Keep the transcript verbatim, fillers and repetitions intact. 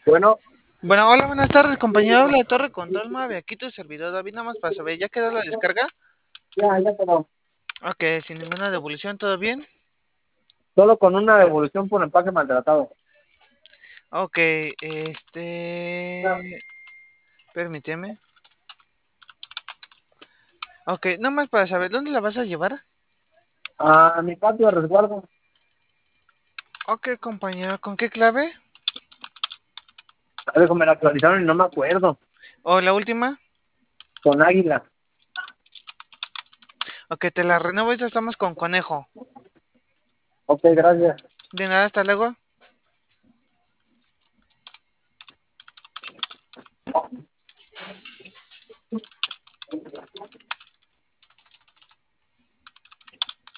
Bueno, Bueno, hola, buenas tardes, compañero. Habla de Torre Control Mave. Aquí tu servidor David, nada más para saber, ¿ya quedó la descarga? ya, ya quedó. Ok, sin ninguna devolución, ¿todo bien? Solo con una devolución por empaque maltratado. Ok, este... Permíteme. Ok, nada más para saber, ¿dónde la vas a llevar? A mi patio de resguardo. Ok, compañero, ¿con qué clave? A ver, me la actualizaron y no me acuerdo. ¿O la última? Con águila. Ok, te la renuevo, esta estamos con conejo. Ok, gracias. De nada, hasta luego.